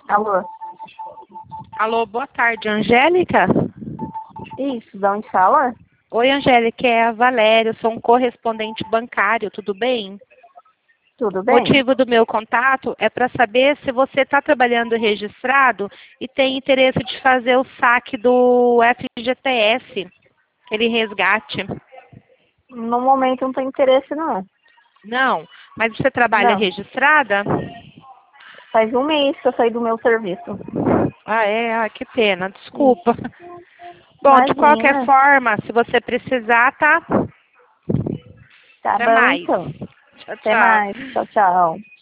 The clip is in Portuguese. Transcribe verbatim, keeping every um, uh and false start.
Alô? Alô, boa tarde, Angélica? Isso, de onde fala? Oi, Angélica, é a Valéria, eu sou um correspondente bancário, tudo bem? Tudo O bem? motivo do meu contato é para saber se você está trabalhando registrado e tem interesse de fazer o saque do F G T S, aquele resgate. No momento não tem interesse, não. Não, mas você trabalha Não. registrada? Faz um mês que eu saí do meu serviço. Ah, é? Ah, que pena, desculpa. Bom, de qualquer Imagina. forma, se você precisar, tá? Tá Até bom, mais. então. Tchau, Até mais. tchau. Tchau, tchau.